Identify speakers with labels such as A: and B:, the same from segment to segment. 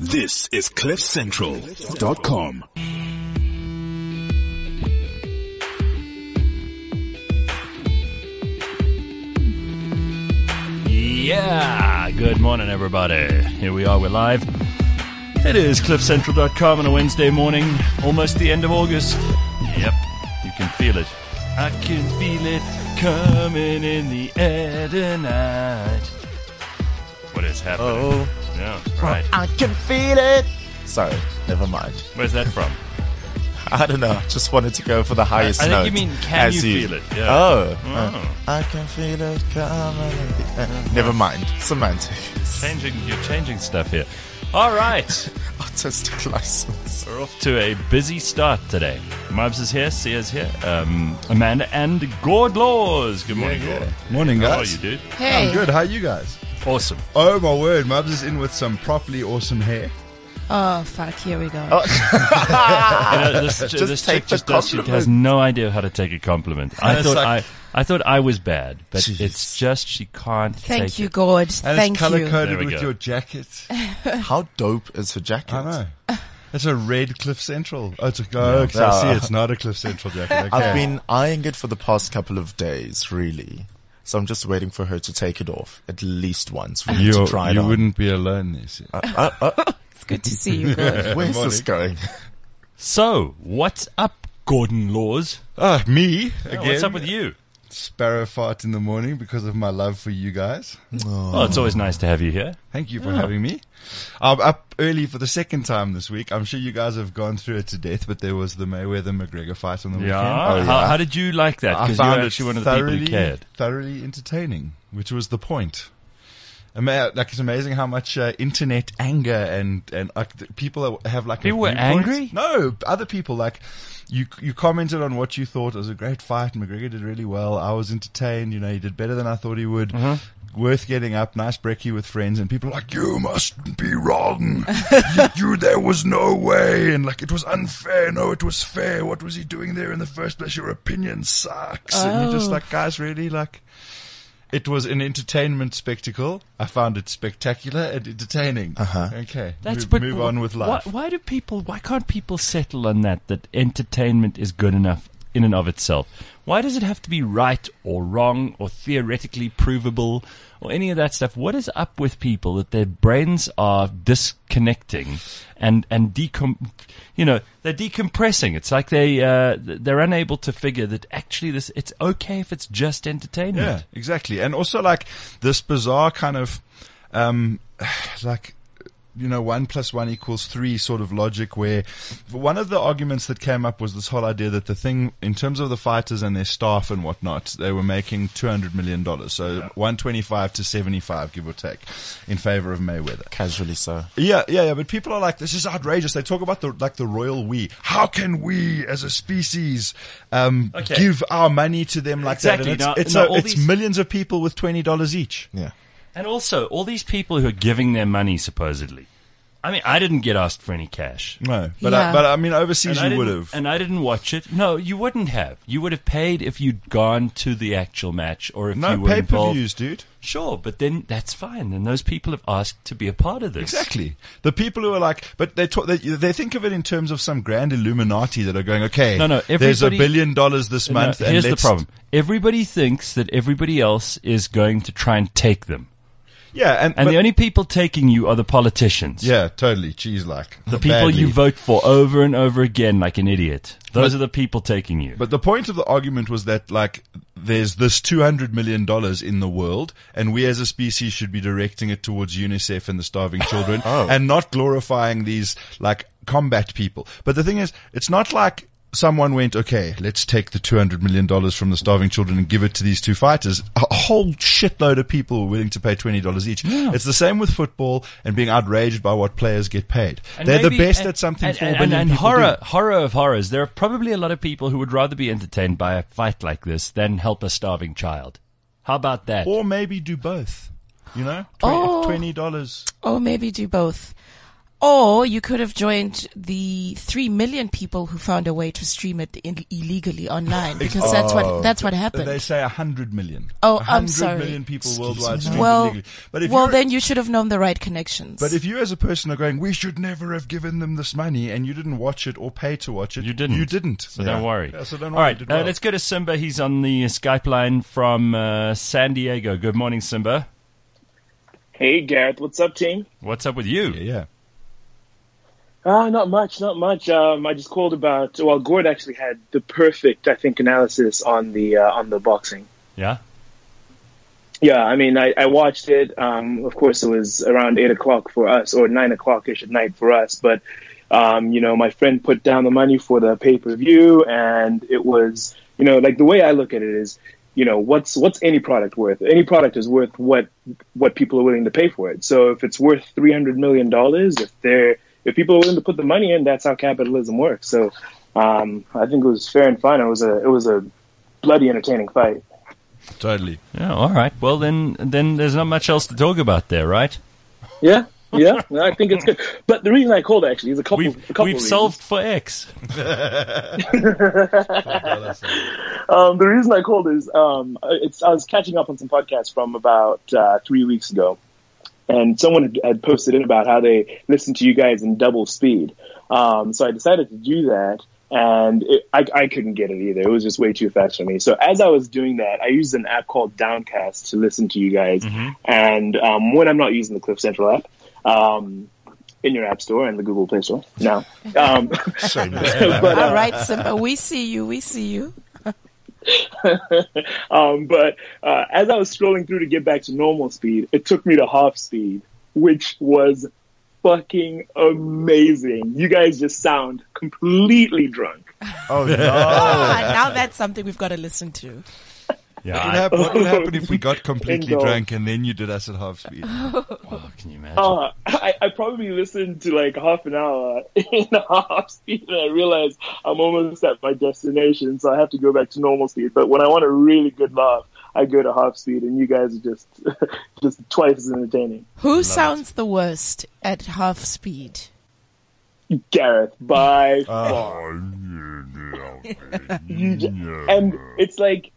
A: This is CliffCentral.com.
B: Yeah, good morning everybody. Here we are, we're live. It is CliffCentral.com on a Wednesday morning, almost the end of August. Yep, you can feel it. I can feel it coming in the air tonight. What is happening?
C: Oh,
B: Yeah, right.
C: I can feel it. Sorry, never mind.
B: Where's that from?
C: I don't know. Just wanted to go for the highest
B: I
C: note.
B: think you mean, can you feel it? Yeah.
C: Oh,
B: Oh.
C: I can feel it coming. Never mind. Semantics.
B: You're changing stuff here. All right.
C: Autistic license.
B: We're off to a busy start today. Mubs is here, Sia's here, Amanda and Gord Laws. Good morning, Gord.
D: Morning, guys.
B: How are you, dude?
E: Hey.
D: I'm good. How are you guys?
B: Awesome.
D: Oh, my word. Mubs is in with some properly awesome hair.
E: Oh, fuck, here we go.
B: This
C: Just
B: chick
C: take the
B: just does, she
C: compliment.
B: has no idea how to take a compliment. I
D: it's
B: thought
D: like-
B: I thought I was bad, but
D: Jeez.
B: it's just she can't
E: Thank
B: take
E: you,
B: it.
E: God.
D: And
E: Thank
D: it's color
E: you.
B: There
D: coded
B: we
D: with
B: go.
D: your jacket.
C: How dope is her jacket?
D: I know. It's a red Cliff Central. Oh, it's a, I see. It's not a Cliff Central jacket. Okay.
C: I've been eyeing it for the past couple of days, really. So I'm just waiting for her to take it off at least once for me to try it
D: you
C: on.
D: wouldn't be alone this year.
E: It's good to see you, God.
C: Where's this going?
B: So, what's up, Gordon Laws?
D: Me,
B: Yeah,
D: again.
B: what's up with you?
D: Sparrow fart in the morning because of my love for you guys.
B: Oh, it's always nice to have you here.
D: Thank you for having me. I'm up early for the second time this week. I'm sure you guys have gone through it to death, but there was the Mayweather-McGregor fight on the weekend.
B: Yeah. How did you like that?
D: I
B: Because you
D: found
B: were
D: it
B: actually one of the people who cared.
D: thoroughly entertaining, which was the point. It's amazing how much internet anger and people have like
B: People were
D: viewpoints.
B: angry?
D: No, other people like you commented on what you thought. It was a great fight. McGregor did really well. I was entertained. He did better than I thought he would. Worth getting up. Nice brekkie with friends, and people are like, you must be wrong. you there was no way, and like it was unfair. No, it was fair. What was he doing there in the first place? Your opinion sucks. And you're just like, guys, really like. It was an entertainment spectacle. I found it spectacular and entertaining. Okay, move on with life.
B: Why can't people settle on that entertainment is good enough in and of itself? Why does it have to be right or wrong or theoretically provable or any of that stuff? What is up with people that their brains are disconnecting and they're decompressing? It's like they're unable to figure that actually it's okay if it's just entertainment.
D: Yeah, exactly. And also like this bizarre kind of, 1 + 1 = 3 sort of logic where one of the arguments that came up was this whole idea that the thing, in terms of the fighters and their staff and whatnot, they were making $200 million. So 125 to 75, give or take, in favor of Mayweather.
C: Casually so.
D: Yeah. But people are like, this is outrageous. They talk about the royal we. How can we, as a species, give our money to them like
B: Exactly.
D: that? And
B: Now, all
D: it's
B: these-
D: millions of people with $20 each.
C: Yeah.
B: And also, all these people who are giving their money, supposedly. I mean, I didn't get asked for any cash.
D: No, but
E: Yeah.
D: I mean, overseas
B: I
D: you would
B: didn't-
D: have.
B: And I didn't watch it. No, you wouldn't have. You would have paid if you'd gone to the actual match or if
D: No
B: you were involved.
D: pay-per-views, dude.
B: Sure, but then that's fine. And those people have asked to be a part of this.
D: Exactly. The people who are like, but they think of it in terms of some grand Illuminati that are going, okay,
B: No,
D: there's $1
B: everybody-
D: billion this
B: No,
D: month.
B: here's
D: and
B: the problem. Everybody thinks that everybody else is going to try and take them.
D: Yeah,
B: And
D: but-
B: the only people taking you are the politicians.
D: yeah, totally. Cheese like
B: The people you vote for over and over again like an idiot. Those
D: But-
B: are the people taking you.
D: But the point of the argument was that, like, there's this $200 million in the world, and we as a species should be directing it towards UNICEF and the starving children, and not glorifying these, like, combat people. But the thing is, it's not like someone went, okay, let's take the $200 million from the starving children and give it to these two fighters. A whole shitload of people were willing to pay $20 each.
B: Yeah.
D: It's the same with football and being outraged by what players get paid.
B: And
D: They're
B: maybe-
D: the best
B: and-
D: at something
B: and,
D: 4
B: and,
D: billion
B: and
D: people
B: horror,
D: do.
B: horror of horrors. There are probably a lot of people who would rather be entertained by a fight like this than help a starving child. How about that?
D: Or maybe do both. You know?
E: Oh.
D: $20.
E: Or maybe do both. Or you could have joined the 3 million people who found a way to stream it illegally online, because that's what happened.
D: They say 100 million.
E: Oh,
D: 100
E: I'm sorry.
D: million people worldwide stream
E: Well,
D: illegally. But
E: then you should have known the right connections.
D: But if you as a person are going, we should never have given them this money, and you didn't watch it or pay to watch it.
B: You didn't.
D: You didn't.
B: So don't worry.
D: Yeah, so don't
B: All
D: worry.
B: right,
D: Did well.
B: let's go to Simba. He's on the Skype line from San Diego. Good morning, Simba.
F: Hey, Gareth. What's up, team?
B: What's up with you?
D: Yeah.
F: Not much. I just called about. Well, Gord actually had the perfect, I think, analysis on the boxing.
B: Yeah.
F: Yeah, I mean, I watched it. Of course, it was around 8 o'clock for us, or 9 o'clock-ish at night for us. But my friend put down the money for the pay-per-view, and it was, like the way I look at it is, what's any product worth? Any product is worth what people are willing to pay for it. So if it's worth $300 million, if people are willing to put the money in, that's how capitalism works. So I think it was fair and fun. It was a bloody entertaining fight.
D: Totally.
B: Yeah. All right. Well, then there's not much else to talk about there, right?
F: Yeah. I think it's good. But the reason I called actually is a couple.
B: We've solved for X.
F: The reason I called is I was catching up on some podcasts from about 3 weeks ago. And someone had posted in about how they listened to you guys in double speed. So I decided to do that, and I couldn't get it either. It was just way too fast for me. So as I was doing that, I used an app called Downcast to listen to you guys. Mm-hmm. And when I'm not using the Cliff Central app, in your app store and the Google Play Store now.
E: All right, Simba, we see you.
F: But as I was scrolling through to get back to normal speed, it took me to half speed, which was fucking amazing. You guys just sound completely drunk.
C: Oh no!
E: Now that's something we've got to listen to.
B: Yeah.
D: What would happen if we got completely drunk and then you did us at half speed?
B: Oh, can you imagine?
F: I probably listened to like half an hour in half speed, and I realized I'm almost at my destination, so I have to go back to normal speed. But when I want a really good laugh, I go to half speed, and you guys are just twice as entertaining.
E: Who sounds the worst at half speed?
F: Gareth, by far. And it's like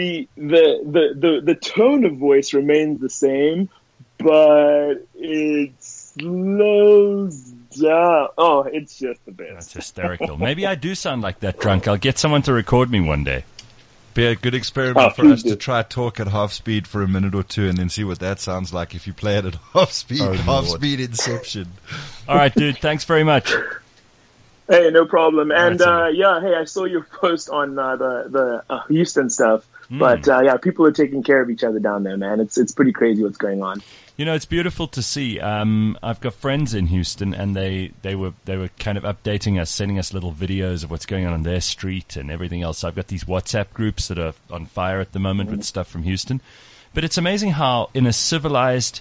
F: the tone of voice remains the same, but it slows down. Oh, it's just the best.
B: That's hysterical. Maybe I do sound like that drunk. I'll get someone to record me one day.
D: Be a good experiment for us to try talk at half speed for a minute or two and then see what that sounds like if you play it at half speed. Speed inception.
B: All right, dude. Thanks very much.
F: Hey, no problem. And I saw your post on the Houston stuff. But people are taking care of each other down there, man. It's pretty crazy what's going on.
B: It's beautiful to see. I've got friends in Houston, and they were kind of updating us, sending us little videos of what's going on their street and everything else. I've got these WhatsApp groups that are on fire at the moment with stuff from Houston. But it's amazing how in a civilized,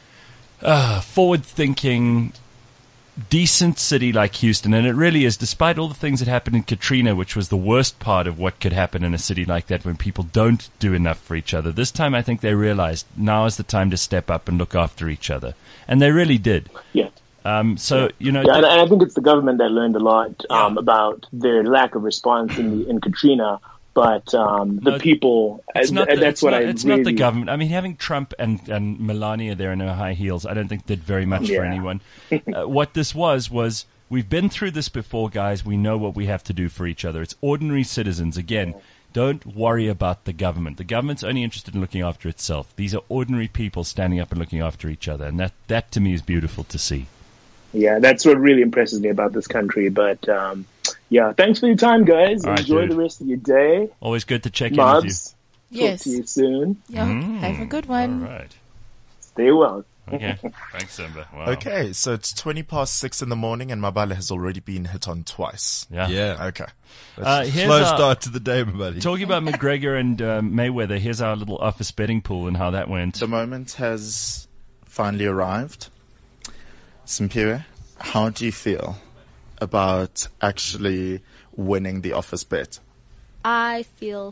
B: forward-thinking, decent city like Houston, and it really is, despite all the things that happened in Katrina, which was the worst part of what could happen in a city like that when people don't do enough for each other. This time I think they realized now is the time to step up and look after each other. And they really did.
F: Yeah.
B: And
F: I think it's the government that learned a lot about their lack of response in Katrina. But the people, it's not
B: the government. I mean, having Trump and Melania there in her high heels, I don't think did very much for anyone. What this was we've been through this before, guys. We know what we have to do for each other. It's ordinary citizens. Again, don't worry about the government. The government's only interested in looking after itself. These are ordinary people standing up and looking after each other. And that to me is beautiful to see. Yeah,
F: that's what really impresses me about this country. But thanks for your time, guys. Enjoy the rest of your day.
B: Always good to check in with you.
E: Yes.
F: Talk to you soon.
E: Yeah, have a good one.
B: All right.
F: Stay well.
B: Okay. Thanks, Simba. Wow.
C: Okay, so it's 6:20 in the morning, and Mabala has already been hit on twice.
B: Yeah.
C: Okay.
D: Slow start to the day, my buddy.
B: Talking about McGregor and Mayweather, here's our little office betting pool and how that went.
C: The moment has finally arrived. Simpiwe, how do you feel about actually winning the office bet?
G: I feel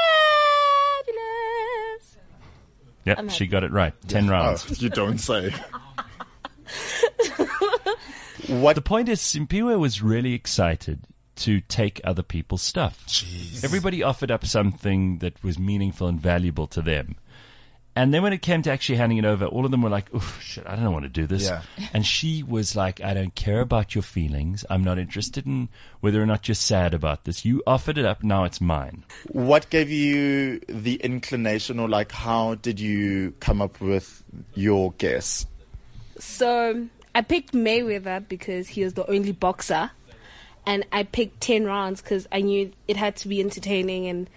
G: fabulous.
B: Yep, she got it right. 10 rounds.
C: Oh, you don't say. What?
B: The point is, Simpiwe was really excited to take other people's stuff.
C: Jeez.
B: Everybody offered up something that was meaningful and valuable to them. And then when it came to actually handing it over, all of them were like, "Oof, shit, I don't want to do this."
C: Yeah.
B: And she was like, "I don't care about your feelings. I'm not interested in whether or not you're sad about this. You offered it up, now it's mine."
C: What gave you the inclination, or like, how did you come up with your guess?
G: So I picked Mayweather because he was the only boxer, and I picked 10 rounds because I knew it had to be entertaining. And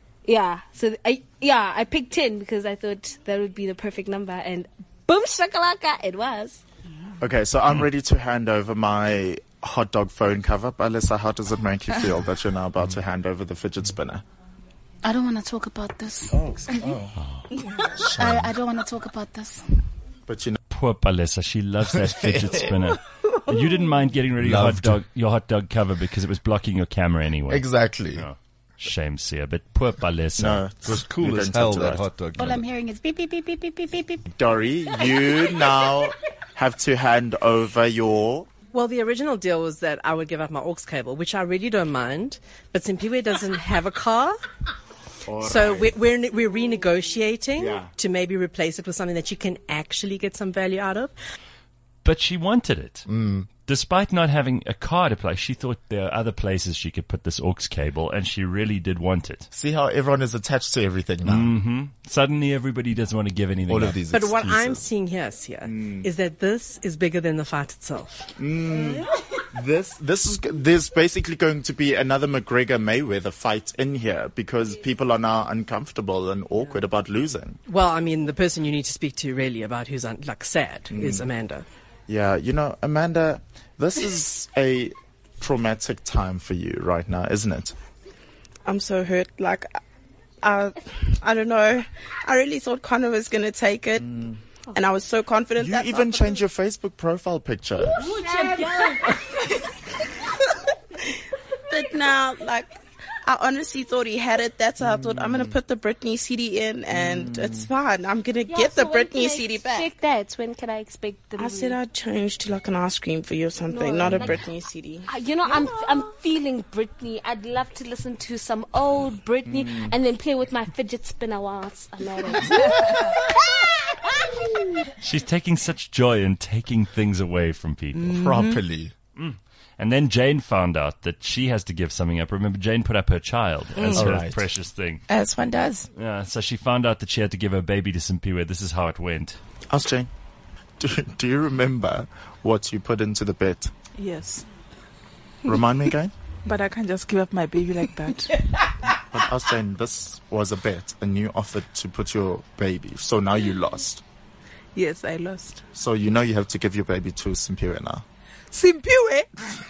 G: I picked 10 because I thought that would be the perfect number, and boom shakalaka, it was.
C: Okay, so I'm ready to hand over my hot dog phone cover. But Alyssa, how does it make you feel that you're now about to hand over the fidget spinner?
E: I don't want to talk about this. I don't want to talk about this.
C: But you know,
B: Poor Palesa, she loves that fidget spinner. And you didn't mind getting rid of your hot dog cover because it was blocking your camera anyway.
C: exactly.
B: Oh, shame, Sia, but poor Palesa.
C: No,
D: It was cool
C: you
D: as
C: don't
D: hell,
C: talk to
D: that
C: that.
D: hot dog.
E: All I'm hearing is beep, beep, beep, beep, beep, beep, beep, beep.
C: Dory, you now have to hand over your...
H: Well, the original deal was that I would give up my aux cable, which I really don't mind. But Simpiwe doesn't have a car. So we're renegotiating
C: Yeah.
H: to maybe replace it with something that you can actually get some value out of.
B: But she wanted it. Despite not having a car to play, she thought there are other places she could put this aux cable, and she really did want it.
C: See how everyone is attached to everything now.
B: Suddenly everybody doesn't want to give anything
C: All
B: up.
C: of these
H: But what I'm
C: excuses.
H: seeing here, Sia, is that this is bigger than the fight itself.
C: There's basically going to be another McGregor-Mayweather fight in here because people are now uncomfortable and awkward about losing.
H: Well, I mean, the person you need to speak to really about who's sad is Amanda.
C: Yeah, you know, Amanda, this is a traumatic time for you right now, isn't it?
I: I'm so hurt. Like, I don't know. I really thought Connor was going to take it. And I was so confident
C: You
I: that
C: even changed your Facebook profile picture.
I: But now, like, I honestly thought he had it. That's how I thought I'm going to put the Britney CD in and it's fine. I'm going to get the Britney CD back.
G: When can I expect the
I: I said I'd change to like an ice cream for you or something, not a Britney CD.
G: I'm feeling Britney. I'd love to listen to some old Britney and then play with my fidget spinner whilst I'm at it.
B: She's taking such joy in taking things away from people.
C: Properly.
B: And then Jane found out that she has to give something up. Remember, Jane put up her child as her
C: Right.
B: precious thing.
E: As one does.
B: Yeah, so she found out that she had to give her baby to Simpiwe. This is how it went.
C: Ask Jane. Do you remember what you put into the bet?
J: Yes,
C: Remind me again?
J: but I can't just give up my baby like that.
C: But ask Jane, this was a bet and you offered to put your baby. So now you lost.
J: Yes, I lost.
C: So you know you have to give your baby to Simpiwe now.
J: Simpiwe?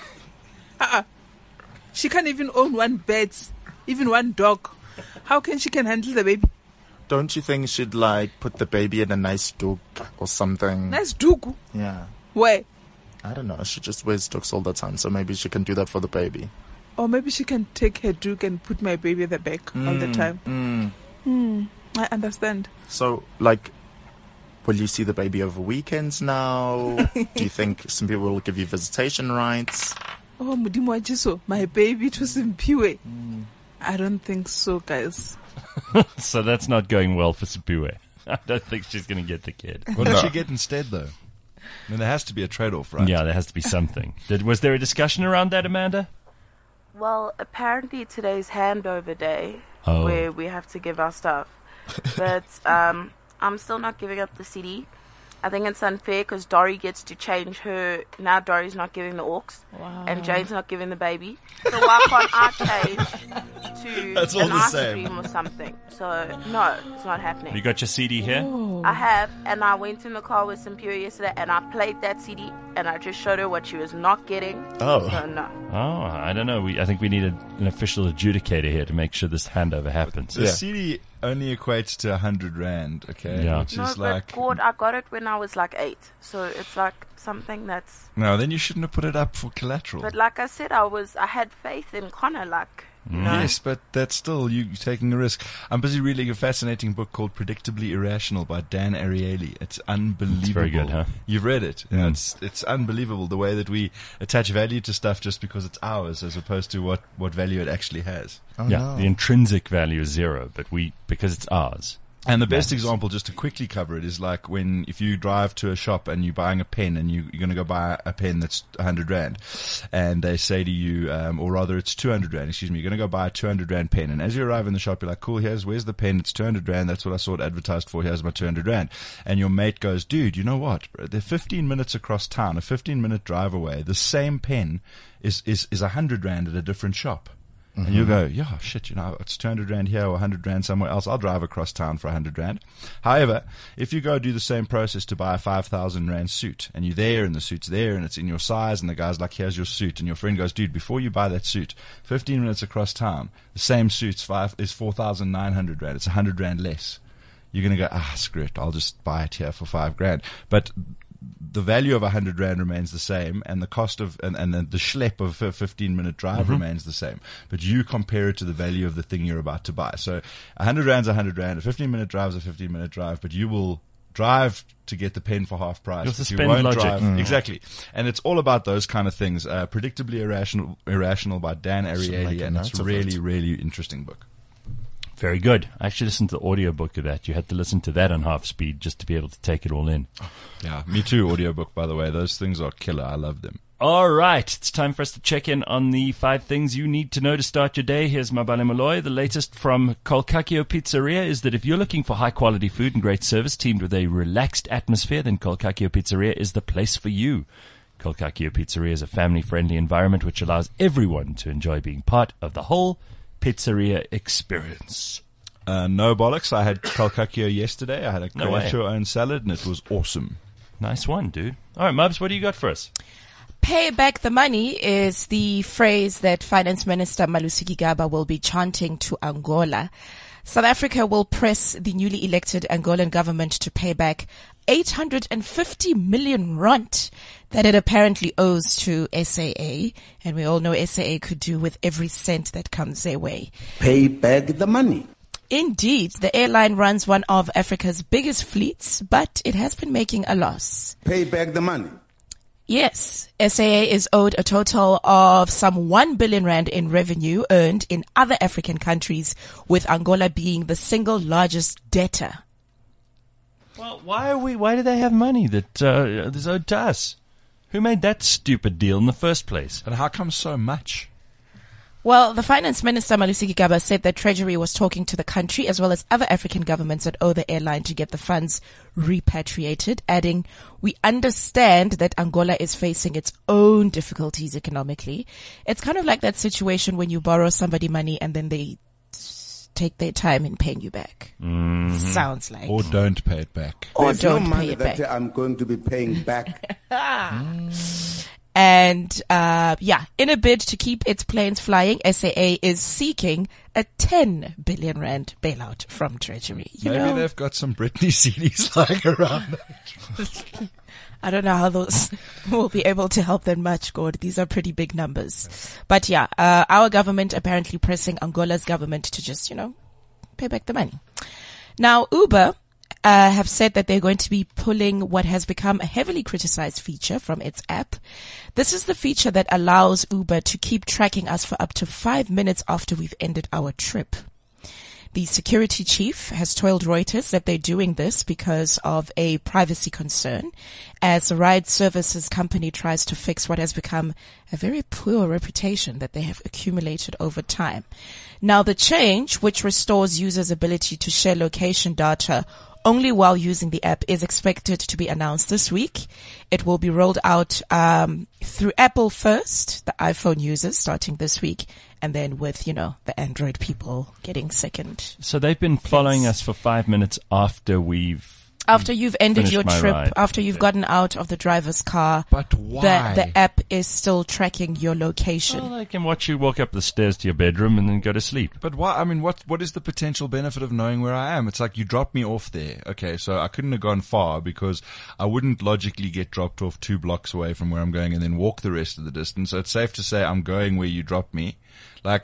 J: She can't even own one bed, even one dog. How can she can handle the baby?
C: Don't you think she'd like put the baby in a nice dog or something?
J: Nice dugu.
C: Yeah.
J: Where?
C: I don't know. She just wears dogs all the time, so maybe she can do that for the baby.
J: Or maybe she can take her duke and put my baby at the back all the time. I understand.
C: So, like, will you see the baby over weekends now? Do you think some people will give you visitation rights?
J: Oh, Mudimu Ajiso, my baby to Simpiwe. I don't think so, guys.
B: So that's not going well for Simpiwe. I don't think she's going to get the kid.
D: What did she get instead, though? I mean, there has to be a trade-off, right?
B: Yeah, there has to be something. Was there a discussion around that, Amanda?
K: Well, apparently today's handover day,
B: Oh.
K: where we have to give our stuff. But I'm still not giving up the CD. I think it's unfair because Dory gets to change her. Now Dory's not giving the aux, and Jane's not giving the baby. So why can't I change to
D: That's all
K: an
D: the
K: ice
D: same.
K: cream or something? So no, it's not happening.
B: You got your CD here?
K: I have, and I went in the car with Simpiwe yesterday, and I played that CD, and I just showed her what she was not getting.
C: Oh.
K: So no.
B: Oh, I don't know. I think we need an official adjudicator here to make sure this handover happens.
D: The CD only equates to 100 Rand, okay?
B: Yeah.
D: Which
K: No,
D: is
K: but
D: like...
K: God, I got it when I was like 8, so it's like something that's.
D: No, then you shouldn't have put it up for collateral.
K: But like I said, I had faith in Connor. Like
D: Yes, but that's still you taking a risk. I'm busy reading a fascinating book called Predictably Irrational by Dan Ariely. It's unbelievable. It's
B: very good, huh?
D: You've read it. Yeah, it's unbelievable the way that we attach value to stuff just because it's ours as opposed to what value it actually has.
B: The intrinsic value is zero, but because it's ours.
D: And the best example, just to quickly cover it, is like if you drive to a shop and you're buying a pen and you're going to go buy a pen that's 100 Rand, and they say to you, or rather it's 200 Rand, excuse me, you're going to go buy a 200 Rand pen. And as you arrive in the shop, you're like, cool, where's the pen? It's 200 Rand. That's what I saw it advertised for. Here's my 200 Rand. And your mate goes, dude, you know what? They're 15 minutes across town, a 15-minute drive away. The same pen is 100 Rand at a different shop. And you go, yeah, shit, it's 200 Rand here or 100 Rand somewhere else. I'll drive across town for 100 Rand. However, if you go do the same process to buy a 5,000 Rand suit and you're there and the suit's there and it's in your size and the guy's like, here's your suit. And your friend goes, dude, before you buy that suit, 15 minutes across town, the same suit's 4,900 Rand. It's 100 Rand less. You're going to go, screw it. I'll just buy it here for 5 grand. But the value of 100 Rand remains the same, and the cost of and the schlep of a 15-minute drive remains the same. But you compare it to the value of the thing you're about to buy. So 100 Rand's 100 Rand, a 15-minute drive is a 15-minute drive, but you will drive to get the pen for half price.
B: You'll
D: but
B: suspend
D: you won't
B: logic.
D: drive. Exactly. And it's all about those kind of things. Predictably Irrational by Dan Ariely, and it's a really, really interesting book.
B: Very good. I actually listened to the audiobook of that. You had to listen to that on half speed just to be able to take it all in.
D: Yeah, me too, audiobook, by the way. Those things are killer. I love them.
B: All right. It's time for us to check in on the 5 things you need to know to start your day. Here's Mabale Molloy. The latest from Kolkakio Pizzeria is that if you're looking for high-quality food and great service teamed with a relaxed atmosphere, then Kolkakio Pizzeria is the place for you. Kolkakio Pizzeria is a family-friendly environment which allows everyone to enjoy being part of the whole pizzeria experience.
D: No bollocks. I had Kolkakio yesterday. I had a create your own salad and it was awesome.
B: Nice one, dude. All right, Mubs, what do you got for us?
E: Pay back the money is the phrase that Finance Minister Malusi Gigaba will be chanting to Angola. South Africa will press the newly elected Angolan government to pay back 850 million rand that it apparently owes to SAA. And we all know SAA could do with every cent that comes their way.
L: Pay back the money.
E: Indeed, the airline runs one of Africa's biggest fleets, but it has been making a loss.
L: Pay back the money.
E: Yes, SAA is owed a total of some 1 billion rand in revenue earned in other African countries, with Angola being the single largest debtor.
B: Well, why do they have money that is owed to us? Who made that stupid deal in the first place?
D: And how come so much?
E: Well, the Finance Minister Malusi Gigaba said that Treasury was talking to the country as well as other African governments that owe the airline to get the funds repatriated, adding, "We understand that Angola is facing its own difficulties economically. It's kind of like that situation when you borrow somebody money and then they take their time in paying you back." Sounds like.
D: Or don't pay it back.
E: Or
L: There's
E: don't
L: no
E: pay
L: money
E: it
L: that
E: back.
L: I'm going to be paying back.
E: And, in a bid to keep its planes flying, SAA is seeking a 10 billion rand bailout from Treasury.
D: Maybe they've got some Britney CDs lying around.
E: I don't know how those will be able to help them much, Gord. These are pretty big numbers. But our government apparently pressing Angola's government to just, pay back the money. Now, Uber have said that they're going to be pulling what has become a heavily criticized feature from its app. This is the feature that allows Uber to keep tracking us for up to 5 minutes after we've ended our trip. The security chief has told Reuters that they're doing this because of a privacy concern, as the ride services company tries to fix what has become a very poor reputation that they have accumulated over time. Now, the change, which restores users' ability to share location data only while using the app, is expected to be announced this week. It will be rolled out through Apple first, the iPhone users starting this week, and then with, the Android people getting second.
B: So they've been following us for 5 minutes after
E: you've ended your trip,
B: ride.
E: After you've gotten out of the driver's car.
D: But why?
E: The app is still tracking your location.
B: Well, they can watch you walk up the stairs to your bedroom and then go to sleep.
D: But why? I mean, what is the potential benefit of knowing where I am? It's like you dropped me off there. Okay, so I couldn't have gone far because I wouldn't logically get dropped off 2 blocks away from where I'm going and then walk the rest of the distance. So it's safe to say I'm going where you dropped me. Like,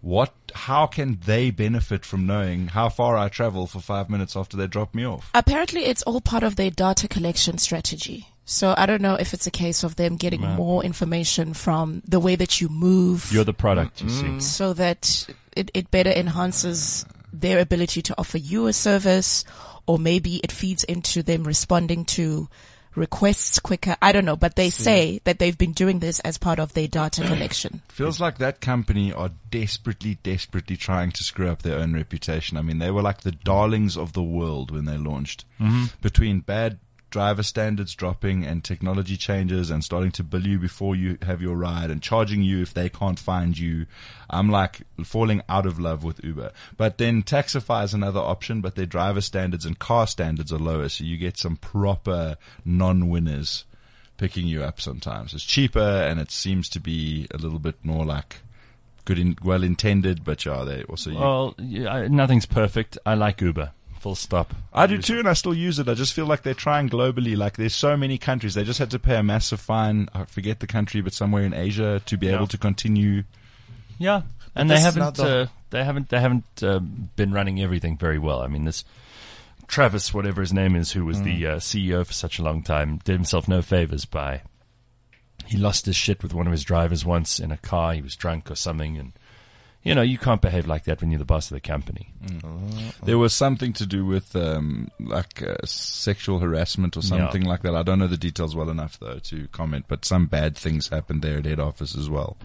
D: how can they benefit from knowing how far I travel for 5 minutes after they drop me off?
E: Apparently, it's all part of their data collection strategy. So I don't know if it's a case of them getting more information from the way that you move.
B: You're the product, you see.
E: So that it better enhances their ability to offer you a service, or maybe it feeds into them responding to requests quicker. I don't know, but they say that they've been doing this as part of their data collection.
D: Feels like that company are desperately trying to screw up their own reputation. I mean, they were like the darlings of the world when they launched. Between bad driver standards dropping and technology changes and starting to bill you before you have your ride and charging you if they can't find you, I'm like falling out of love with Uber. But then Taxify is another option, but their driver standards and car standards are lower, so you get some proper non-winners picking you up sometimes. It's cheaper and it seems to be a little bit more like well intended, but they also...
B: nothing's perfect. I like Uber. Full stop.
D: I do too, and I still use it. I just feel like they're trying globally. Like there's so many countries. They just had to pay a massive fine. I forget the country, but somewhere in Asia to be able to continue.
B: Yeah, and they haven't been running everything very well. I mean, this Travis, whatever his name is, who was the CEO for such a long time, did himself no favors by he lost his shit with one of his drivers once in a car. He was drunk or something, and you can't behave like that when you're the boss of the company.
D: There was something to do with sexual harassment or something like that. I don't know the details well enough, though, to comment, but some bad things happened there at head office as well.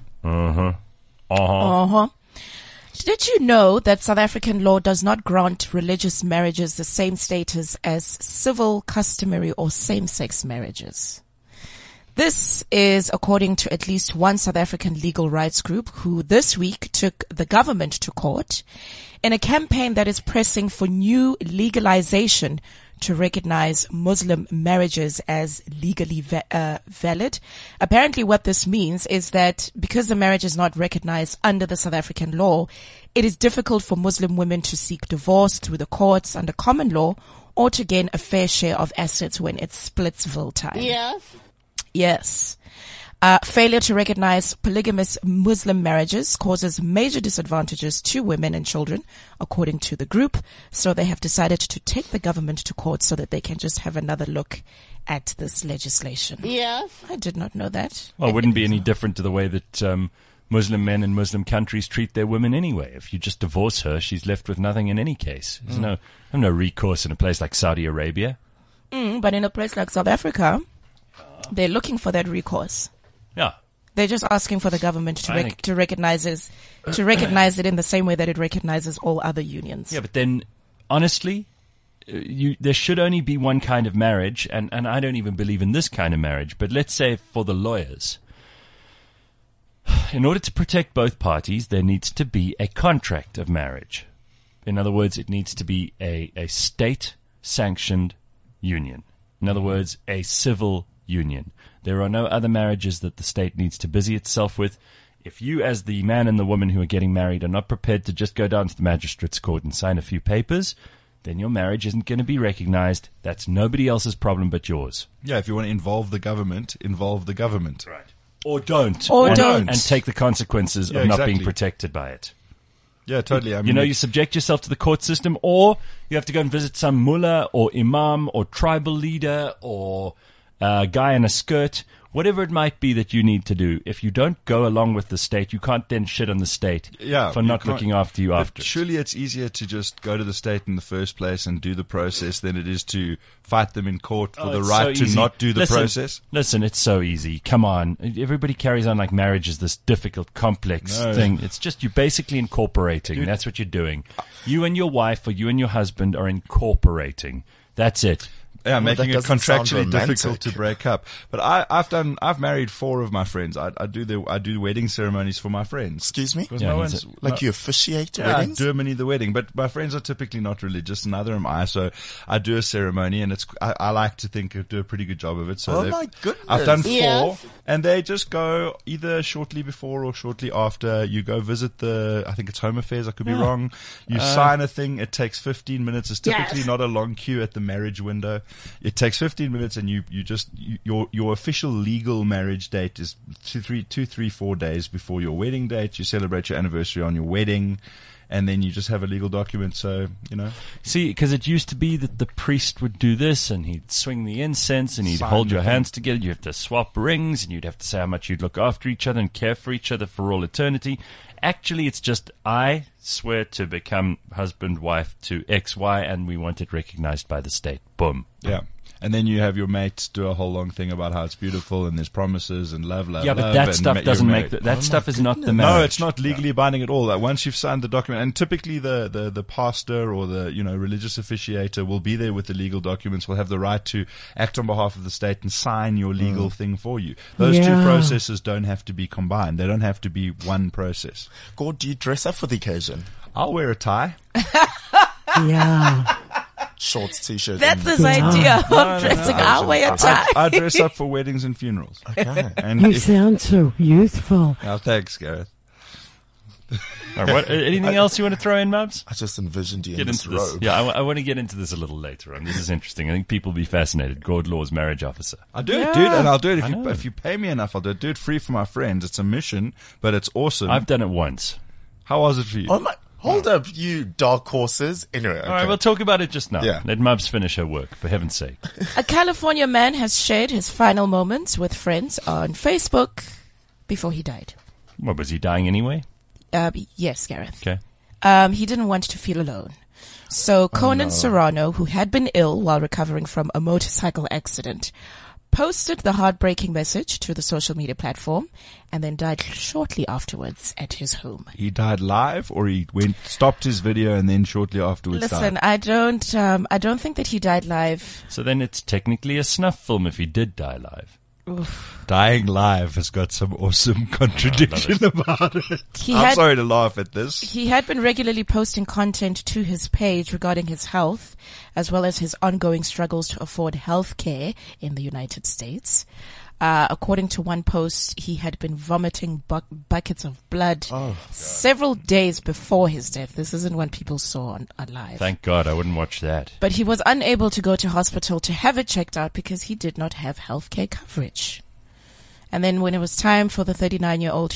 E: Did you know that South African law does not grant religious marriages the same status as civil, customary, or same-sex marriages? This is according to at least one South African legal rights group who this week took the government to court in a campaign that is pressing for new legalization to recognize Muslim marriages as legally valid. Apparently what this means is that because the marriage is not recognized under the South African law, it is difficult for Muslim women to seek divorce through the courts under common law or to gain a fair share of assets when it's Splitsville time. Yes. Failure to recognize polygamous Muslim marriages causes major disadvantages to women and children, according to the group. So they have decided to take the government to court so that they can just have another look at this legislation. I did not know that.
B: Well, it wouldn't be any different to the way that Muslim men in Muslim countries treat their women anyway. If you just divorce her, she's left with nothing in any case. There's no recourse in a place like Saudi Arabia.
E: But in a place like South Africa, they're looking for that recourse.
B: Yeah.
E: They're just asking for the government to recognize it in the same way that it recognizes all other unions.
B: Yeah, but then, honestly, there should only be one kind of marriage, and I don't even believe in this kind of marriage, but let's say for the lawyers, in order to protect both parties, there needs to be a contract of marriage. In other words, it needs to be a state-sanctioned union. In other words, a civil union. There are no other marriages that the state needs to busy itself with. If you, as the man and the woman who are getting married, are not prepared to just go down to the magistrate's court and sign a few papers, then your marriage isn't going to be recognized. That's nobody else's problem but yours.
D: Yeah, if you want to involve the government, involve the government.
B: Right. Or don't.
E: And
B: take the consequences of not being protected by it.
D: Yeah, totally. I mean,
B: you subject yourself to the court system, or you have to go and visit some mullah or imam or tribal leader or guy in a skirt, whatever it might be that you need to do. If you don't go along with the state, you can't then shit on the state for not looking after you after.
D: Surely it's easier to just go to the state in the first place and do the process than it is to fight them in court for the right to not do the process.
B: Listen, it's so easy. Come on. Everybody carries on like marriage is this difficult, complex thing. It's just you're basically incorporating. Dude, that's what you're doing. You and your wife or you and your husband are incorporating. That's it.
D: Yeah, making it contractually difficult to break up. But I've married 4 of my friends. I do wedding ceremonies for my friends.
C: Excuse me?
D: Yeah,
C: you officiate weddings?
D: I do the wedding, but my friends are typically not religious, and neither am I. So I do a ceremony, and I like to think I do a pretty good job of it. So
C: my goodness!
D: I've done 4, And they just go either shortly before or shortly after. You go visit I think it's Home Affairs, I could be wrong. You sign a thing, it takes 15 minutes. It's typically not a long queue at the marriage window. It takes 15 minutes and your official legal marriage date is 4 days before your wedding date. You celebrate your anniversary on your wedding. And then you just have a legal document, so,
B: See, because it used to be that the priest would do this, and he'd swing the incense, and he'd hold your hands together. You have to swap rings, and you'd have to say how much you'd look after each other and care for each other for all eternity. Actually, it's just, I swear to become husband, wife to XY, and we want it recognized by the state. Boom.
D: Yeah. And then you have your mates do a whole long thing about how it's beautiful and there's promises and love.
B: Yeah, but that stuff doesn't make that stuff is not the marriage.
D: No, it's not legally binding at all. That once you've signed the document, and typically the pastor or the religious officiator will be there with the legal documents, will have the right to act on behalf of the state and sign your legal thing for you. Those two processes don't have to be combined. They don't have to be one process.
C: Gord, do you dress up for the occasion?
D: I'll wear a tie.
M: Yeah.
C: Shorts, t-shirt.
E: That's his idea of dressing. I'll wear a tie.
D: I dress up for weddings and funerals.
C: Okay.
D: And
M: You sound so youthful.
D: Oh, thanks, Gareth.
B: All right, anything else you want to throw in, Mubs?
C: I just envisioned you
B: Get
C: in this
B: into this.
C: robe.
B: Yeah, I want to get into this a little later on. This is interesting. I think people will be fascinated. Gord Law's marriage officer.
D: I do it, dude, and I'll do it if you pay me enough. I'll do it free for my friends. It's a mission, but it's awesome.
B: I've done it once.
D: How was it for you?
C: Oh my! Hold up, you dark horses. Anyway, okay.
B: All right, we'll talk about it just now.
C: Yeah.
B: Let Mubs finish her work, for heaven's sake.
E: A California man has shared his final moments with friends on Facebook before he died.
B: What, was he dying anyway?
E: Yes, Gareth.
B: Okay.
E: He didn't want to feel alone. So Conan Serrano, who had been ill while recovering from a motorcycle accident, posted the heartbreaking message to the social media platform and then died shortly afterwards at his home.
D: He died live, or he stopped his video and then shortly afterwards
E: Listen,
D: died?
E: I don't think that he died live.
B: So then it's technically a snuff film if he did die live.
E: Oof.
D: Dying live has got some awesome contradiction about it. I'm sorry to laugh at this.
E: He had been regularly posting content to his page regarding his health, as well as his ongoing struggles to afford health care in the United States. According to one post, he had been vomiting buckets of blood several days before his death. This isn't what people saw on live.
B: Thank God, I wouldn't watch that.
E: But he was unable to go to hospital to have it checked out because he did not have healthcare coverage. And then when it was time for the 39-year-old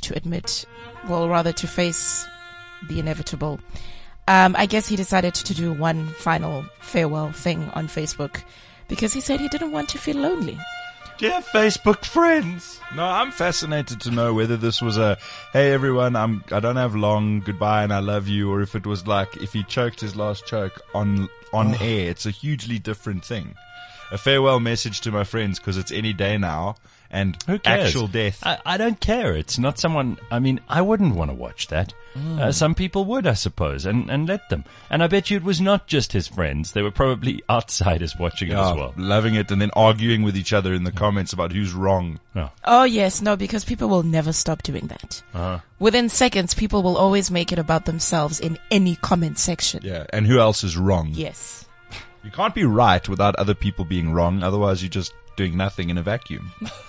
E: to face the inevitable, I guess he decided to do one final farewell thing on Facebook because he said he didn't want to feel lonely.
B: Dear Facebook friends.
D: No, I'm fascinated to know whether this was a, hey everyone, I don't have long, goodbye and I love you, or if it was like, if he choked his last choke on air. It's a hugely different thing. A farewell message to my friends because it's any day now. And
B: who cares?
D: Actual death.
B: I don't care. It's not someone, I wouldn't want to watch that. Some people would, I suppose, and let them. And I bet you it was not just his friends. They were probably outsiders watching it as well.
D: Loving it and then arguing with each other in the comments about who's wrong.
B: No.
E: Oh, yes. No, because people will never stop doing that. Within seconds, people will always make it about themselves in any comment section.
D: Yeah, and who else is wrong?
E: Yes.
D: You can't be right without other people being wrong. Otherwise, you're just doing nothing in a vacuum.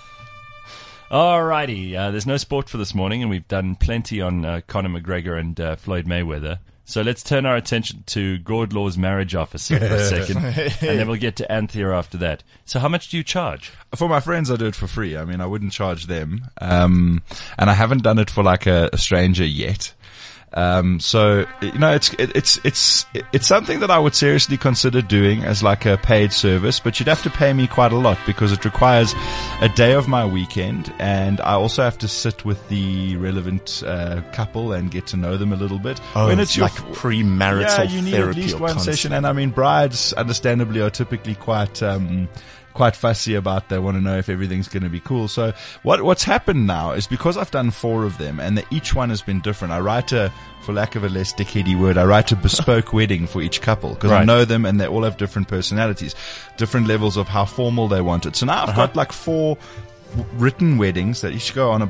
B: Alrighty, there's no sport for this morning, and we've done plenty on Conor McGregor and Floyd Mayweather. So let's turn our attention to Gord Law's marriage officer for a second, and then we'll get to Anthea after that. So how much do you charge?
D: For my friends, I do it for free. I wouldn't charge them. And I haven't done it for like a stranger yet. So, it's something that I would seriously consider doing as like a paid service, but you'd have to pay me quite a lot because it requires a day of my weekend, and I also have to sit with the relevant, couple and get to know them a little bit.
C: When it's like premarital therapy.
D: Yeah, you need at least one session, and brides understandably are typically quite fussy about, they want to know if everything's going to be cool. So what's happened now is because I've done 4 of them and each one has been different, I write for lack of a less dickheady word, I write a bespoke wedding for each couple because I know them and they all have different personalities, different levels of how formal they want it. So now I've got like 4 written weddings that each go on about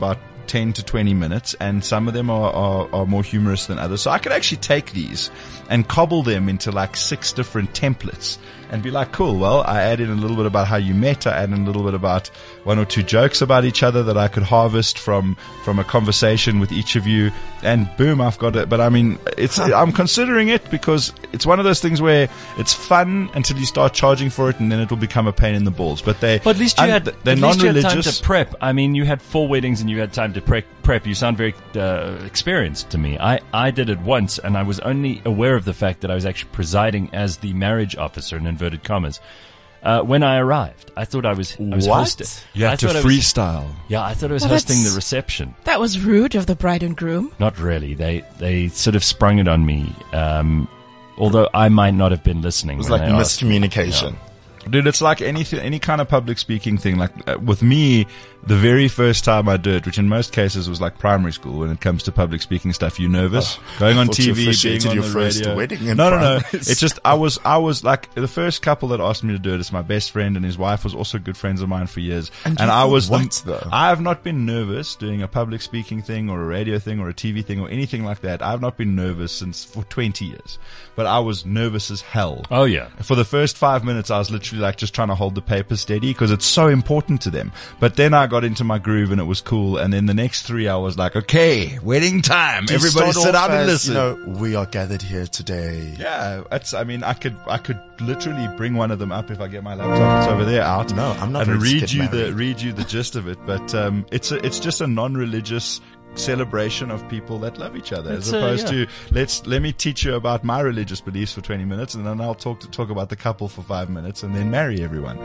D: 10 to 20 minutes, and some of them are more humorous than others. So I could actually take these and cobble them into like 6 different templates and be like, cool, well, I add in a little bit about how you met. I add in a little bit about 1 or 2 jokes about each other that I could harvest from a conversation with each of you, and boom, I've got it. But I mean, I'm considering it because it's one of those things where it's fun until you start charging for it, and then it will become a pain in the balls. But at least you had time to
B: prep. I mean, you had 4 weddings and you had time to prep. You sound very experienced to me. I did it once, and I was only aware of the fact that I was actually presiding as the marriage officer in inverted commas. When I arrived, I thought I was hosting.
D: You had to freestyle.
B: I thought I was hosting the reception.
E: That was rude of the bride and groom.
B: Not really. They sort of sprung it on me. Although I might not have been listening.
C: It was like miscommunication.
D: Yeah. Dude, it's like anything, any kind of public speaking thing. Like with me, the very first time I did, which in most cases was like primary school, when it comes to public speaking stuff, you're nervous. Going on TV, being on the radio.
C: Wedding in
D: No. It's just I was like the first couple that asked me to do it. It's my best friend, and his wife was also good friends of mine for years.
C: And I was though?
D: I have not been nervous doing a public speaking thing or a radio thing or a TV thing or anything like that. I have not been nervous for 20 years, but I was nervous as hell.
B: Oh yeah.
D: For the first 5 minutes, I was literally like just trying to hold the paper steady because it's so important to them. But then I got into my groove and it was cool. And then the next 3 hours, like, okay, wedding time. Everybody sit down and listen.
C: You know, we are gathered here today.
D: Yeah, I could literally bring one of them up if I get my laptop. It's over there out.
C: No, I'm not.
D: And read you the gist of it. But it's just a non-religious celebration of people that love each other, as opposed to let me teach you about my religious beliefs for 20 minutes, and then I'll talk about the couple for 5 minutes, and then marry everyone.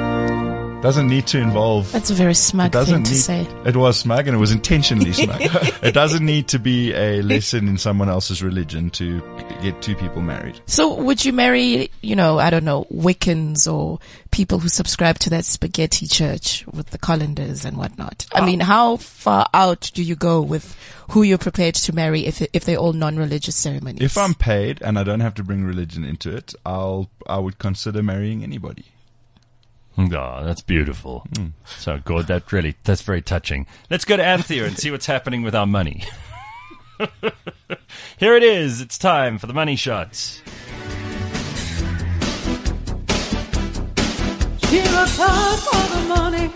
D: Doesn't need to involve.
E: That's a very smug thing to say.
D: It was smug, and it was intentionally smug. It doesn't need to be a lesson in someone else's religion to get 2 people married.
E: So would you marry, I don't know, Wiccans or people who subscribe to that spaghetti church with the colanders and whatnot? I mean, how far out do you go with who you're prepared to marry if they're all non-religious ceremonies?
D: If I'm paid and I don't have to bring religion into it, I would consider marrying anybody.
B: Oh, that's beautiful. So good. That's very touching. Let's go to Anthea and see what's happening with our money. Here it is. It's time for the money shots.
N: She works hard for the money,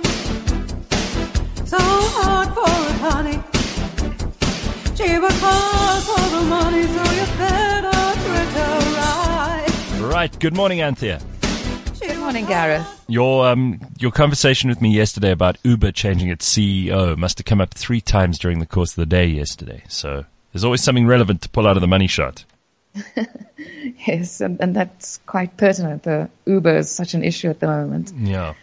N: so hard for it, honey. She works hard for the money, so you better treat her right.
B: Right. Good morning, Anthea.
O: Good morning, Gareth.
B: Your conversation with me yesterday about Uber changing its CEO must have come up 3 times during the course of the day yesterday. So there's always something relevant to pull out of the money shot.
O: Yes, and that's quite pertinent. The Uber is such an issue at the moment.
B: Yeah.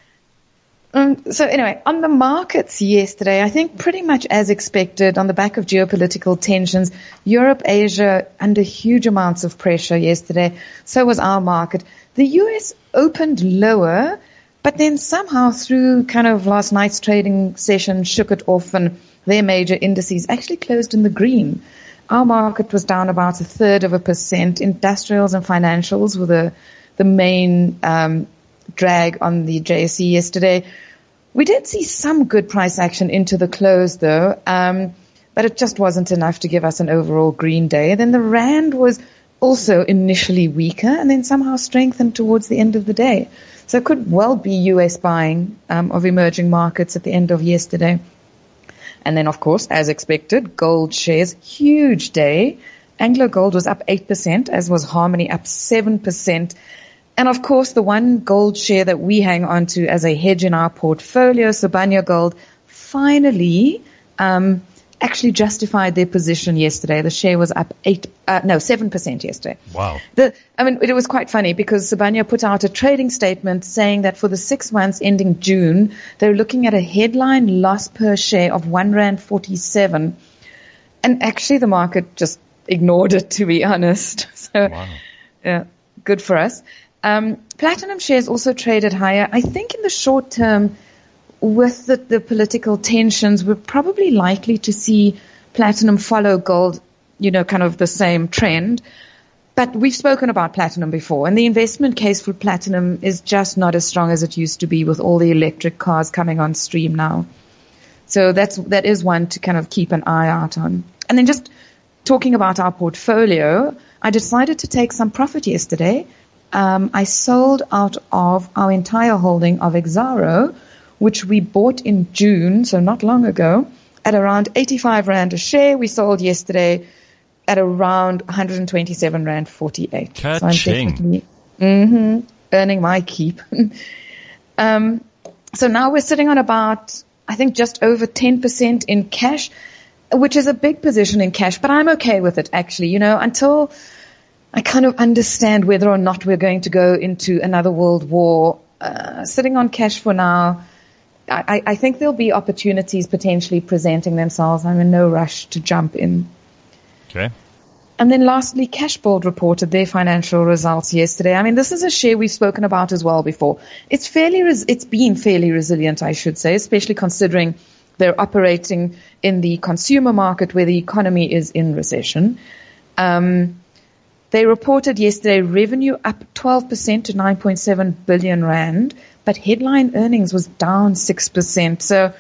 O: So anyway, on the markets yesterday, I think pretty much as expected, on the back of geopolitical tensions, Europe, Asia under huge amounts of pressure yesterday. So was our market. The US opened lower, but then somehow through kind of last night's trading session shook it off, and their major indices actually closed in the green. Our market was down about 1/3%. Industrials and financials were the main drag on the JSE yesterday. We did see some good price action into the close though, but it just wasn't enough to give us an overall green day. Then the rand was also initially weaker and then somehow strengthened towards the end of the day. So it could well be US buying of emerging markets at the end of yesterday. And then, of course, as expected, gold shares, huge day. Anglo Gold was up 8%, as was Harmony up 7%. And of course, the one gold share that we hang on to as a hedge in our portfolio, Sibanye Gold, finally actually justified their position yesterday. The share was up 7% yesterday.
B: Wow.
O: It was quite funny because Sibanye put out a trading statement saying that for the 6 months ending June, they're looking at a headline loss per share of R1.47. And actually the market just ignored it, to be honest. So,
B: wow.
O: Yeah, good for us. Platinum shares also traded higher. I think in the short term, with the political tensions, we're probably likely to see platinum follow gold, kind of the same trend. But we've spoken about platinum before, and the investment case for platinum is just not as strong as it used to be with all the electric cars coming on stream now. So that is one to kind of keep an eye out on. And then just talking about our portfolio, I decided to take some profit yesterday. I sold out of our entire holding of Exxaro, which we bought in June, so not long ago, at around 85 Rand a share. We sold yesterday at around 127 Rand 48.
B: Ka-ching.
O: So I'm definitely earning my keep. So now we're sitting on about, I think, just over 10% in cash, which is a big position in cash, but I'm okay with it actually, until I kind of understand whether or not we're going to go into another world war. Sitting on cash for now, I think there'll be opportunities potentially presenting themselves. I'm in no rush to jump in.
B: Okay.
O: And then lastly, Cashboard reported their financial results yesterday. I mean, this is a share we've spoken about as well before. It's been fairly resilient, I should say, especially considering they're operating in the consumer market where the economy is in recession. They reported yesterday revenue up 12% to 9.7 billion Rand, but headline earnings was down 6%. So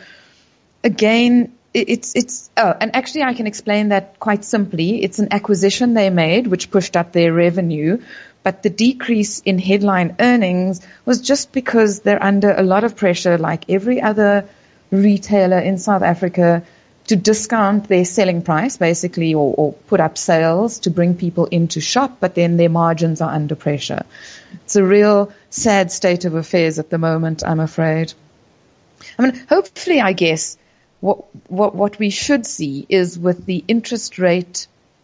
O: again, and actually I can explain that quite simply. It's an acquisition they made which pushed up their revenue, but the decrease in headline earnings was just because they're under a lot of pressure, like every other retailer in South Africa, to discount their selling price basically, or put up sales to bring people into shop, but then their margins are under pressure. It's a real sad state of affairs at the moment, I'm afraid. I mean, hopefully, I guess, what we should see is with the interest rate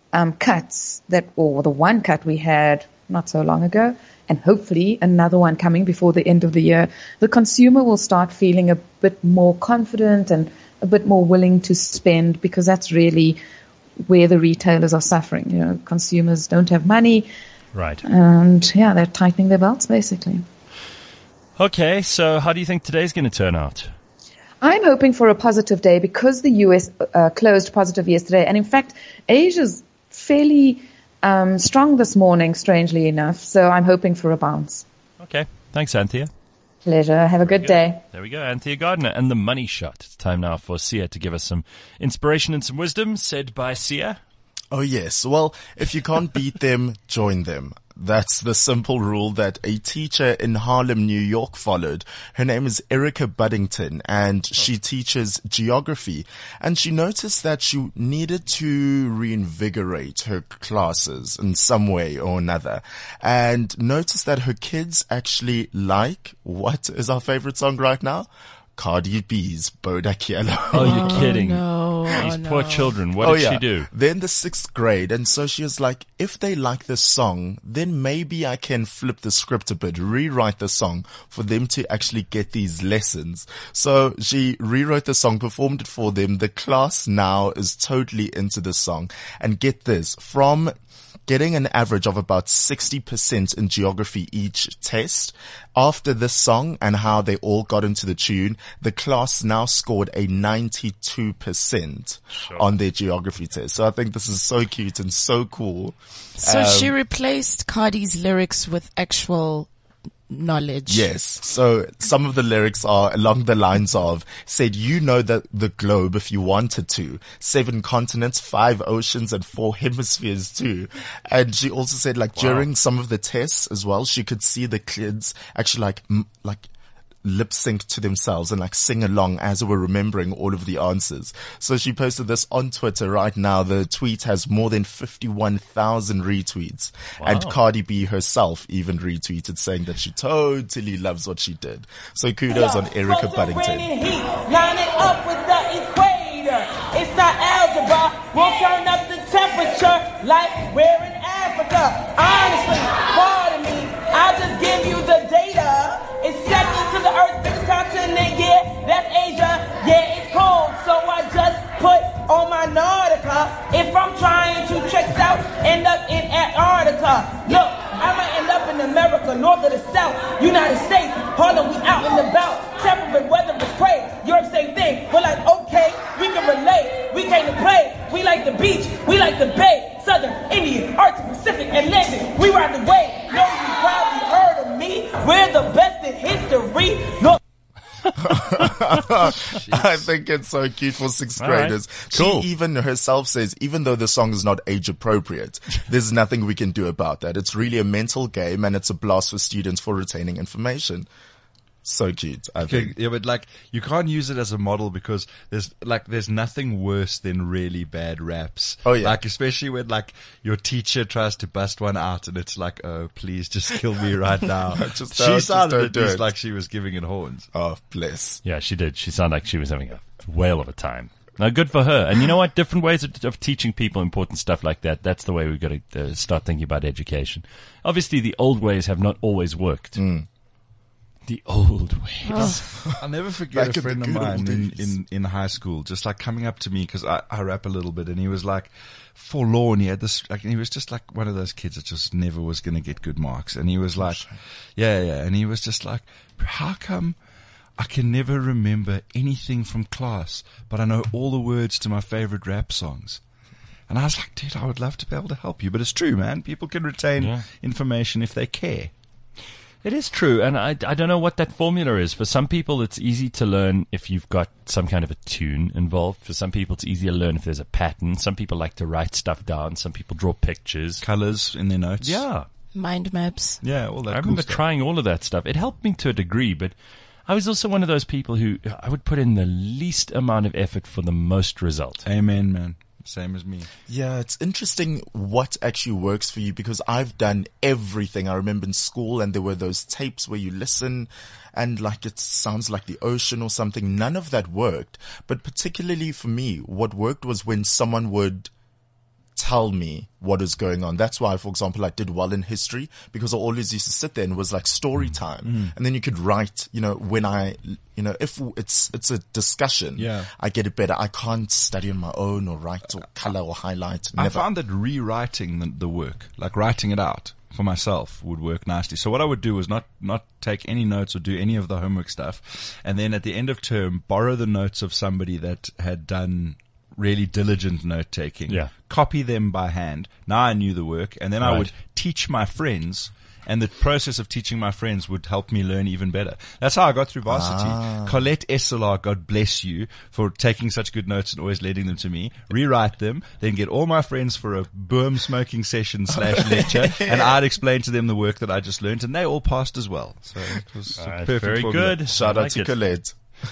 O: cuts or the one cut we had not so long ago, and hopefully another one coming before the end of the year, the consumer will start feeling a bit more confident and a bit more willing to spend, because that's really where the retailers are suffering. Consumers don't have money.
B: Right.
O: And they're tightening their belts basically.
B: Okay, so how do you think today's going to turn out?
O: I'm hoping for a positive day because the US closed positive yesterday. And in fact, Asia's fairly strong this morning, strangely enough. So I'm hoping for a bounce.
B: Okay. Thanks, Anthea.
O: Pleasure. Have a good day.
B: There we go. Anthea Gardner and the Money Shot. It's time now for Sia to give us some inspiration and some wisdom, said by Sia.
C: Oh, yes. Well, if you can't beat them, join them. That's the simple rule that a teacher in Harlem, New York followed. Her name is Erica Buddington, and she teaches geography. And she noticed that she needed to reinvigorate her classes in some way or another. And noticed that her kids actually like, what is our favorite song right now? Cardi B's Bodak Yellow.
B: Oh, you're kidding.
E: No.
B: These poor children. What did she do?
C: They're in the 6th grade. And so she was like, if they like this song, then maybe I can flip the script a bit, rewrite the song for them to actually get these lessons. So she rewrote the song, performed it for them. The class now is totally into the song. And get this, from getting an average of about 60% in geography each test. After this song and how they all got into the tune, the class now scored a 92% on their geography test. So I think this is so cute and so cool.
E: So she replaced Cardi's lyrics with actual knowledge.
C: Yes. So some of the lyrics are along the lines of, said, that the globe if you wanted to, 7 continents, 5 oceans and 4 hemispheres too. And she also said during some of the tests as well, she could see the kids actually like lip sync to themselves and sing along as they were remembering all of the answers. So she posted this on Twitter right now. The tweet has more than 51,000 retweets. Wow. And Cardi B herself even retweeted saying that she totally loves what she did. So kudos on Erica Buddington.
P: Line it up with the equator. It's not algebra. We'll turn up the temperature like we're in Africa. Honestly, pardon me, I'll just give you the data. It's second to the Earth, biggest continent, that's Asia. It's cold, so I just put on my Nautica. If I'm trying to trick out, end up in Antarctica. Look, I might end up in America, north of the south, United States, Harlem, we out and about. Temperate weather is crazy. Europe, same thing. We're like, okay, we can relate. We came to play. We like the beach. We like the bay. Southern, Indian, Arctic, Pacific, Atlantic. We ride the wave. No, you probably heard of me. We're the best in history. No.
C: I think it's so cute for sixth
B: All right.
C: graders.
B: Cool.
C: She even herself says, even though the song is not age appropriate, there's nothing we can do about that. It's really a mental game and it's a blast for students for retaining information. So cute, I
D: Okay,
C: think.
D: yeah, but like you can't use it as a model because there's nothing worse than really bad raps.
C: Oh, yeah.
D: Like especially when like your teacher tries to bust one out and it's like, oh please just kill me right now.
C: Just
D: she
C: don't
D: sounded at
C: do
D: least
C: it.
D: like she was giving it horns.
C: Oh, bless.
B: Yeah, she did. She sounded like she was having a whale of a time. Now, good for her. And you know what? Different ways of teaching people important stuff like that. That's the way we've got to start thinking about education. Obviously, the old ways have not always worked. The old ways.
D: I'll never forget
C: Back
D: a
C: in
D: friend
C: the
D: of
C: good old
D: mine
C: days.
D: in high school, just like coming up to me because I rap a little bit, and he was like forlorn. He had this, like, he was just like one of those kids that just never was going to get good marks. And he was like, yeah. And he was just like, how come I can never remember anything from class, but I know all the words to my favorite rap songs? And I was like, dude, I would love to be able to help you. But it's true, man. People can retain information if they care.
B: It is true, and I don't know what that formula is. For some people, it's easy to learn if you've got some kind of a tune involved. For some people, it's easier to learn if there's a pattern. Some people like to write stuff down. Some people draw pictures.
D: Colors in their notes.
B: Yeah.
E: Mind maps.
D: Yeah, all that
B: I
D: cool
B: remember
D: stuff.
B: trying all of that stuff. It helped me to a degree, but I was also one of those people who I would put in the least amount of effort for the most result.
D: Amen, man. Same as me.
C: Yeah, it's interesting what actually works for you because I've done everything. I remember in school and there were those tapes where you listen and like it sounds like the ocean or something. None of that worked. But particularly for me, what worked was when someone would tell me what is going on. That's why, for example, I did well in history because I always used to sit there and it was like story time. And then you could write, when if it's a discussion, I get it better. I can't study on my own or write or color or highlight.
D: I
C: Never.
D: found that rewriting the work, like writing it out for myself, would work nicely. So what I would do was not take any notes or do any of the homework stuff. And then at the end of term, borrow the notes of somebody that had done really diligent note taking.
B: Yeah.
D: Copy them by hand. Now I knew the work, and then I
B: Right.
D: would teach my friends, and the process of teaching my friends would help me learn even better. That's how I got through varsity. Colette Esselar, God bless you for taking such good notes and always lending them to me. Rewrite them, then get all my friends for a boom smoking session / lecture, and I'd explain to them the work that I just learned, and they all passed as well. So it was a perfect
B: very
D: formula.
B: good.
C: Shout
B: I
C: out
B: like
C: to
B: it.
C: Colette.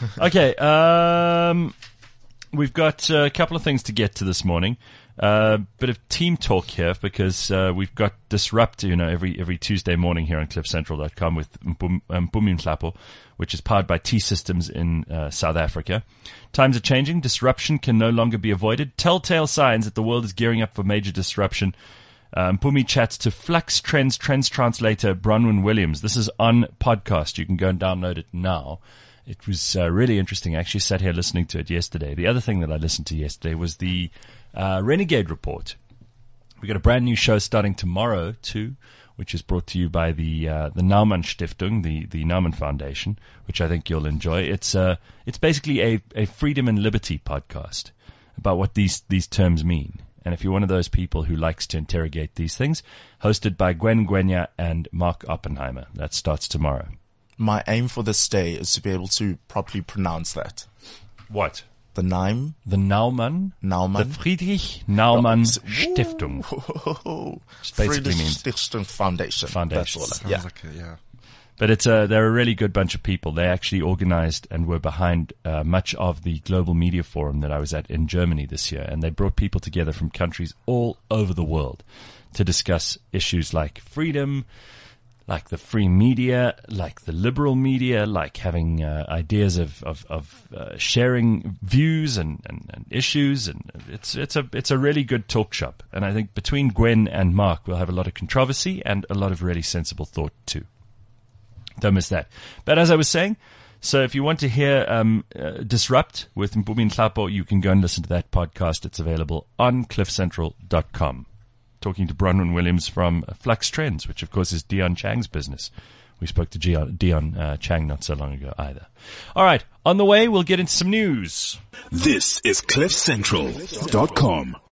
B: Okay, we've got a couple of things to get to this morning. Bit of team talk here because we've got Disrupt, every Tuesday morning here on cliffcentral.com with Mpumi Nhlapo, which is powered by T-Systems in South Africa. Times are changing. Disruption can no longer be avoided. Telltale signs that the world is gearing up for major disruption. Mpumi chats to Flux Trends translator Bronwyn Williams. This is on podcast. You can go and download it now. It was really interesting. I actually sat here listening to it yesterday. The other thing that I listened to yesterday was the Renegade Report. We've got a brand new show starting tomorrow too, which is brought to you by the Naumann Stiftung, the Naumann Foundation, which I think you'll enjoy. It's basically a freedom and liberty podcast about what these terms mean. And if you're one of those people who likes to interrogate these things, hosted by Gwen Gwenya and Mark Oppenheimer. That starts tomorrow.
C: My aim for this day is to be able to properly pronounce that.
B: What?
C: The Naumann.
B: The Naumann.
C: Naumann.
B: The Friedrich Naumann Stiftung. Which basically means
C: Stiftung Foundation.
B: Foundation.
C: That's all. Yeah.
B: But they're a really good bunch of people. They actually organized and were behind much of the Global Media Forum that I was at in Germany this year. And they brought people together from countries all over the world to discuss issues like freedom, like the free media, like the liberal media, like having ideas of sharing views and issues, and it's a really good talk shop. And I think between Gwen and Mark, we'll have a lot of controversy and a lot of really sensible thought too. Don't miss that. But as I was saying, so if you want to hear Disrupt with Mpumi Nhlapo, you can go and listen to that podcast. It's available on cliffcentral.com. Talking to Bronwyn Williams from Flux Trends, which of course is Dion Chang's business. We spoke to Dion Chang not so long ago either. All right, on the way, we'll get into some news.
A: This is cliffcentral.com.